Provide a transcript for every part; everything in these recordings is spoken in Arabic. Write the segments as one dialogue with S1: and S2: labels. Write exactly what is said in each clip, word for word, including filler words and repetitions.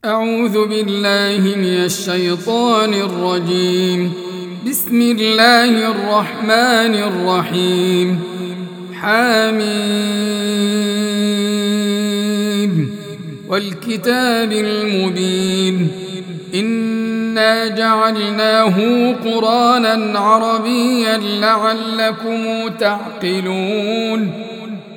S1: أعوذ بالله من الشيطان الرجيم. بسم الله الرحمن الرحيم. حميم والكتاب المبين. إنا جعلناه قرآنا عربيا لعلكم تعقلون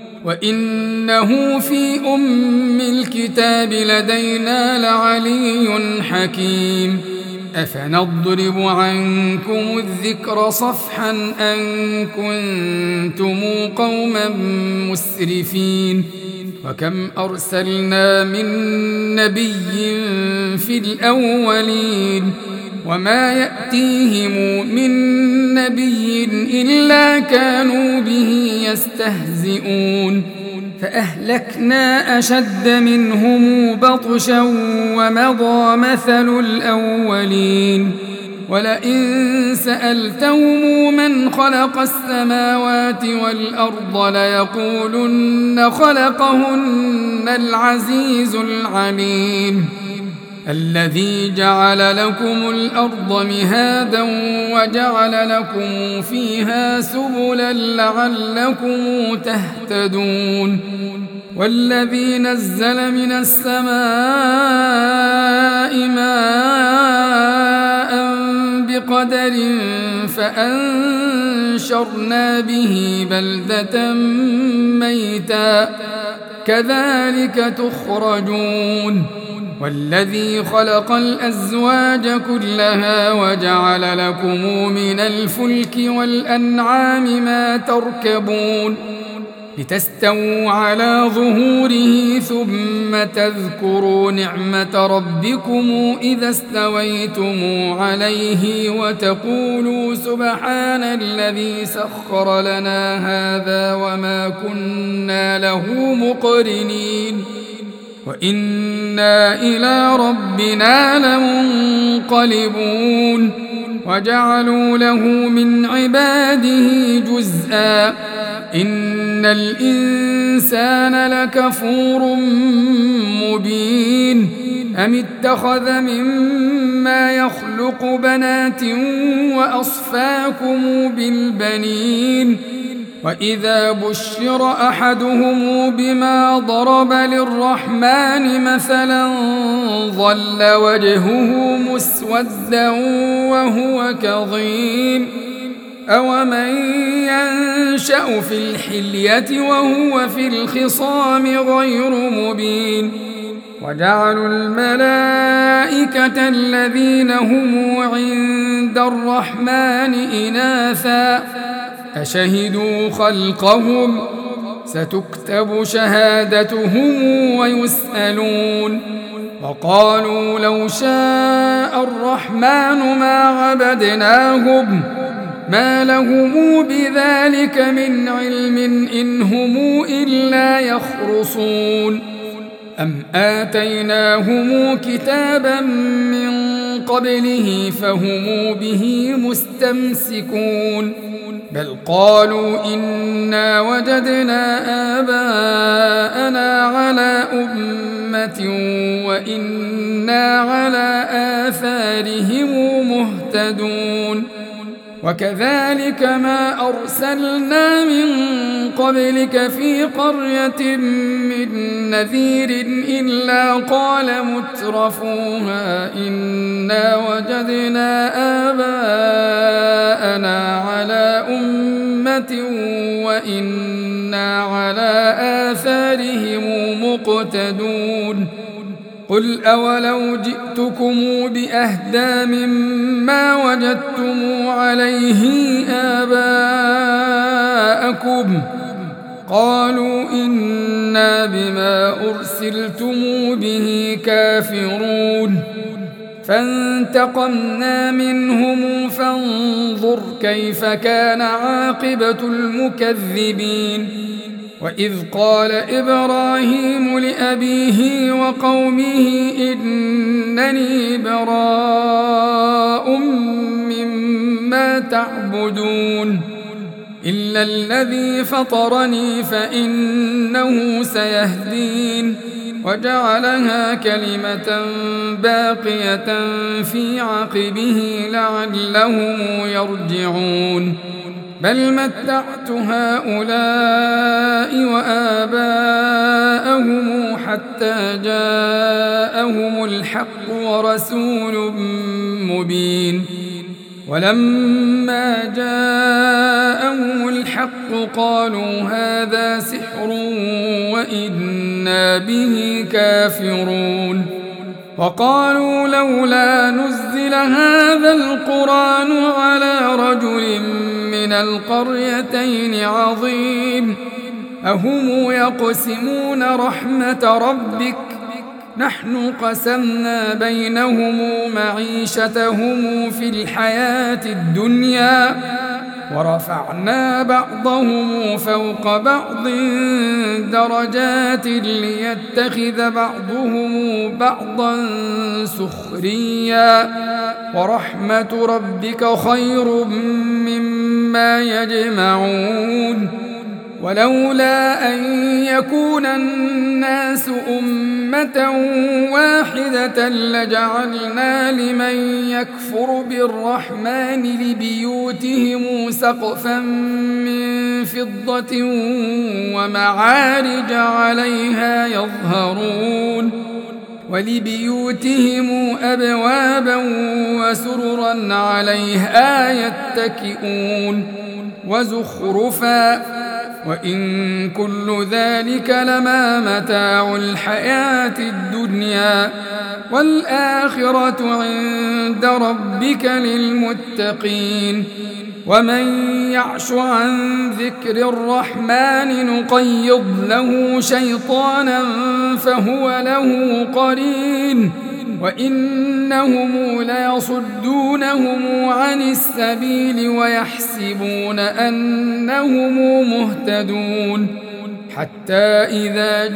S1: وإنه في أم الكتاب لدينا لعلي حكيم. أفنضرب عنكم الذكر صفحا أن كنتم قوما مسرفين. وكم أرسلنا من نبي في الأولين وما يأتيهم من نبي إلا كانوا به يستهزئون. فأهلكنا أشد منهم بطشا ومضى مثل الأولين. ولئن سألتهم من خلق السماوات والأرض ليقولن خلقهن العزيز العليم. الذي جعل لكم الأرض مهادا وجعل لكم فيها سبلا لعلكم تهتدون. والذي نزل من السماء ماء بقدر فأنشرنا به بلدة ميتا كذلك تخرجون. والذي خلق الأزواج كلها وجعل لكم من الفلك والأنعام ما تركبون لتستووا على ظهوره ثم تذكروا نعمة ربكم إذا استويتم عليه وتقولوا سبحان الذي سخر لنا هذا وما كنا له مقرنين وإنا إلى ربنا لمنقلبون. وجعلوا له من عباده جزءا إن الإنسان لكفور مبين. أم اتخذ مما يخلق بنات وأصفاكم بالبنين. وإذا بشر أحدهم بما ضرب للرحمن مثلا ظل وجهه مسودا وهو كظيم. أومن ينشأ في الحلية وهو في الخصام غير مبين. وجعلوا الملائكة الذين هم عند الرحمن إناثا أشهدوا خلقهم ستكتب شهادتهم ويسألون. وقالوا لو شاء الرحمن ما عبدناهم ما لهم بذلك من علم إن هم إلا يخرصون. أم آتيناهم كتابا من قبله فهم به مستمسكون. بل قالوا إنا وجدنا آباءنا على أمة وإنا على آثارهم مهتدون. وكذلك ما أرسلنا من قبلك في قرية من نذير إلا قال مترفوها إنا وجدنا آباءنا على أمة وإنا على آثارهم مقتدون. قل أولو جئتكم بأهدى مما وجدتم عليه آباءكم قالوا إنا بما أرسلتم به كافرون. فانتقمنا منهم فانظر كيف كان عاقبة المكذبين. وإذ قال إبراهيم لأبيه وقومه إنني براء مما تعبدون إلا الذي فطرني فإنه سيهدين وجعلها كلمة باقية في عقبه لعلهم يرجعون بل متعت هؤلاء وآباءهم حتى جاءهم الحق ورسول مبين ولما جاءهم الحق قالوا هذا سحر وإنا به كافرون وقالوا لولا نزل هذا القرآن على رجل من القريتين عظيم أهم يقسمون رحمة ربك نحن قسمنا بينهم معيشتهم في الحياة الدنيا ورفعنا بعضهم فوق بعض درجات ليتخذ بعضهم بعضا سخريا ورحمة ربك خير مما يجمعون ولولا أن يكون الناس أمة واحدة لجعلنا لمن يكفر بالرحمن لبيوتهم سقفا من فضة ومعارج عليها يظهرون ولبيوتهم أبوابا وسررا عليها يتكئون وزخرفا وإن كل ذلك لما متاع الحياة الدنيا والآخرة عند ربك للمتقين ومن يعش عن ذكر الرحمن نقيض له شيطانا فهو له قرين وإنهم ليصدونهم عن السبيل ويحسبون أنهم مهتدون حتى إذا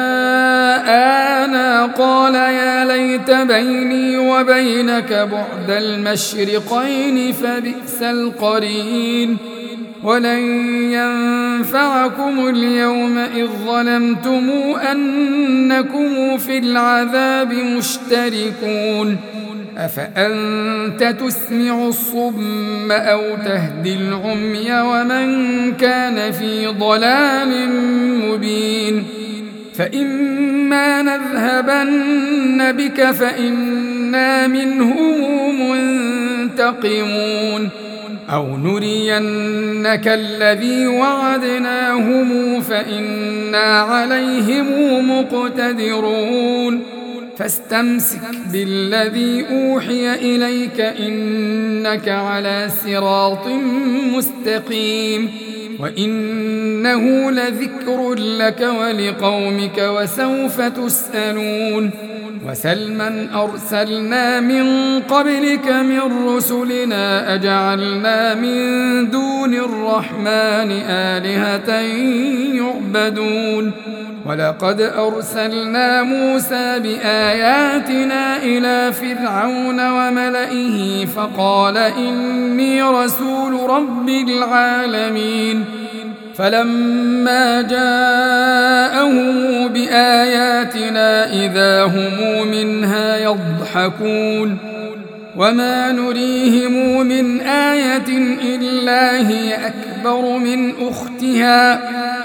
S1: جاءنا قال يا ليت بيني وبينك بعد المشرقين فبئس القرين ولن ينفعكم اليوم إذ ظلمتم أنكم في العذاب مشتركون أفأنت تسمع الصم أو تهدي العمي ومن كان في ضلال مبين فإما نذهبن بك فإنا منهم منتقمون أو نرينك الذي وعدناهم فإنا عليهم مقتدرون فاستمسك بالذي أوحي إليك إنك على صراط مستقيم وإنه لذكر لك ولقومك وسوف تسألون وسل من أرسلنا من قبلك من رسلنا أجعلنا من دون الرحمن آلهة يعبدون ولقد أرسلنا موسى بآياتنا إلى فرعون وملئه فقال إني رسول رب العالمين فلما جاءهم بآياتنا إذا هم منها يضحكون وما نريهم من آية إلا هي أكبر من أختها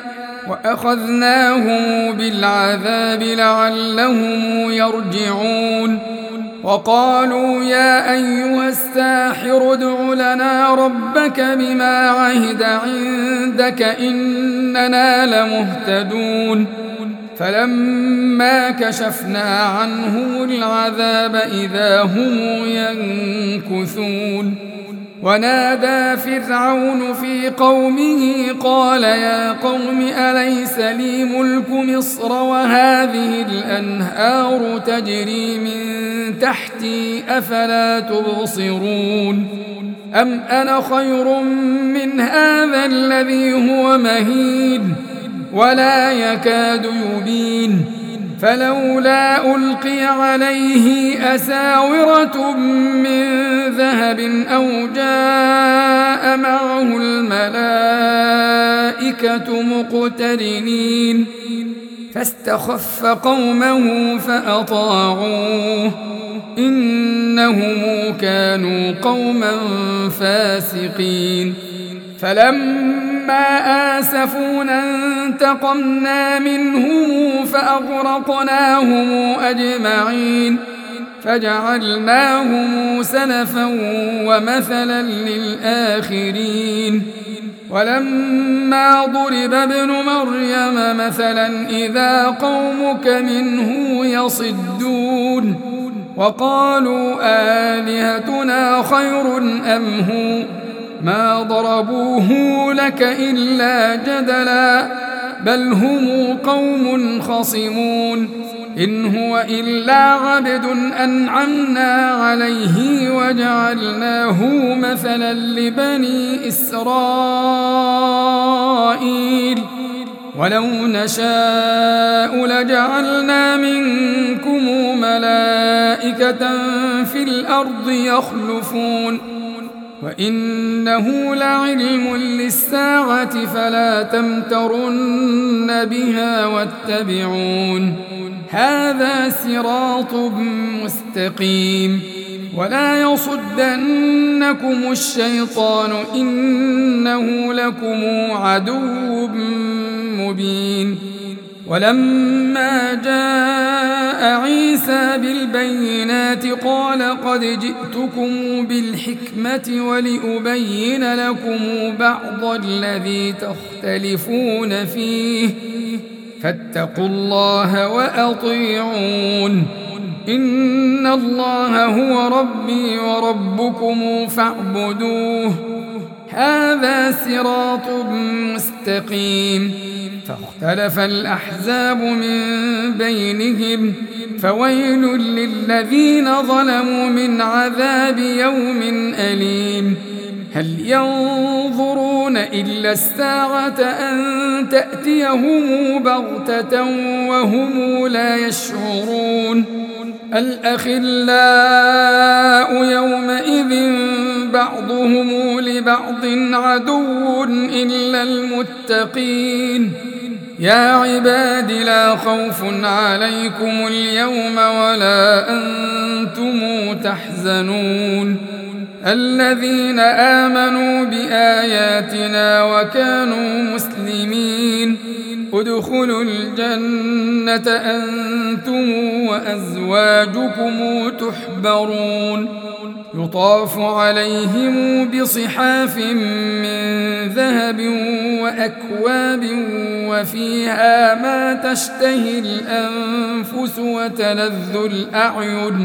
S1: وأخذناهم بالعذاب لعلهم يرجعون وقالوا يا أيها الساحر ادع لنا ربك بما عهد عندك إننا لمهتدون فلما كشفنا عنهم العذاب إذا هم ينكثون ونادى فرعون في قومه قال يا قوم أليس لي ملك مصر وهذه الأنهار تجري من تحتي أفلا تبصرون أم أنا خير من هذا الذي هو مهين ولا يكاد يبين فلولا ألقي عليه أساورة من ذهب أو جاء معه الملائكة مقترنين فاستخف قومه فأطاعوه إنهم كانوا قوما فاسقين فلما آسفونا انتقمنا منهم فأغرقناهم أجمعين فجعلناهم سلفا ومثلا للآخرين ولما ضرب ابن مريم مثلا إذا قومك منه يصدون وقالوا آلهتنا خير أم هو ما ضربوه لك إلا جدلا بل هم قوم خصمون إن هو إلا عبد أنعمنا عليه وجعلناه مثلا لبني إسرائيل ولو نشاء لجعلنا منكم ملائكة في الأرض يخلفون وإنه لعلم للساعة فلا تمترن بها واتبعون هذا صراط مستقيم ولا يصدنكم الشيطان إنه لكم عدو مبين ولما جاء عيسى بالبينات قال قد جئتكم بالحكمة ولأبين لكم بعض الذي تختلفون فيه فاتقوا الله وأطيعون إن الله هو ربي وربكم فاعبدوه هذا صراط مستقيم فاختلف الأحزاب من بينهم فويل للذين ظلموا من عذاب يوم أليم هل ينظرون إلا الساعة أن تأتيهم بغتة وهم لا يشعرون الأخلاء يومئذ بعضهم لبعض عدو إلا المتقين يا عباد لا خوف عليكم اليوم ولا أنتم تحزنون الذين آمنوا بآياتنا وكانوا مسلمين ادخلوا الجنة أنتم وأزواجكم تحبرون يطاف عليهم بصحاف من ذهب وأكواب وفيها ما تشتهي الأنفس وتلذ الأعين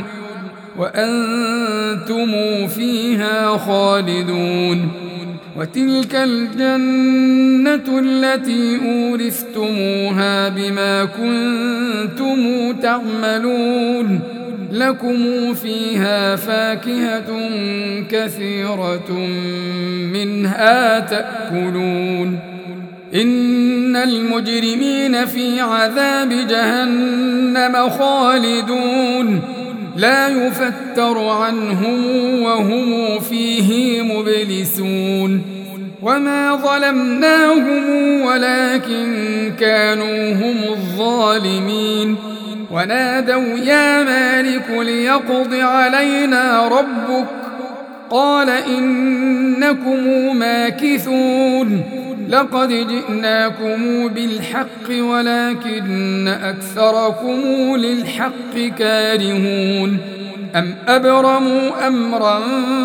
S1: وأنتم فيها خالدون وتلك الجنة التي أورثتموها بما كنتم تعملون لكم فيها فاكهة كثيرة منها تأكلون إن المجرمين في عذاب جهنم خالدون لا يفتر عنهم وهم فيه مبلسون وما ظلمناهم ولكن كانوا هم الظالمين ونادوا يا مالك ليقض علينا ربك قال إنكم ماكثون لقد جئناكم بالحق ولكن أكثركم للحق كارهون أم أبرموا أمرا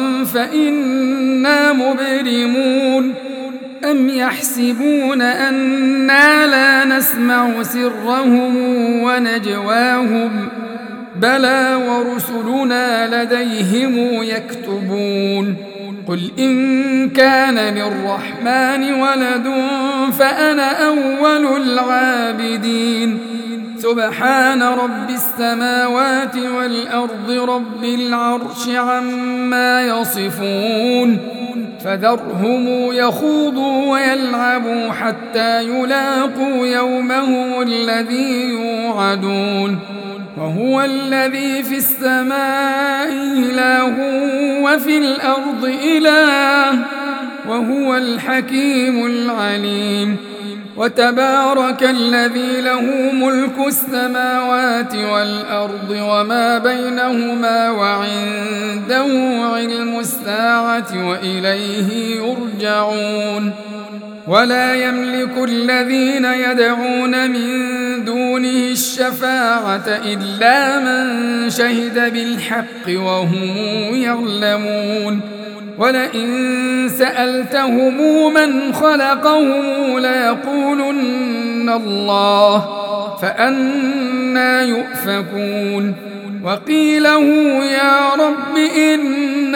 S1: فإنا مبرمون أم يحسبون أنا لا نسمع سرهم ونجواهم بلى ورسلنا لديهم يكتبون قل إن كان للرحمن ولد فأنا أول العابدين سبحان رب السماوات والأرض رب العرش عما يصفون فذرهم يخوضوا ويلعبوا حتى يلاقوا يومهم الذي يوعدون وهو الذي في السماء إله وفي الأرض إله وهو الحكيم العليم وتبارك الذي له ملك السماوات والأرض وما بينهما وعنده علم الساعة وإليه يرجعون ولا يملك الذين يدعون من دونه الشفاعة إلا من شهد بالحق وهم يعلمون ولئن سألتهم من خلقهم ليقولن الله فأنى يؤفكون وقيله يا رب إن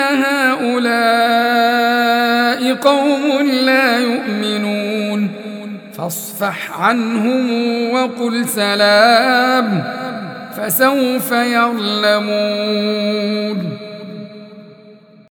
S1: هؤلاء قوم لا يؤمنون فاصفح عنهم وقل سلام فسوف يعلمون.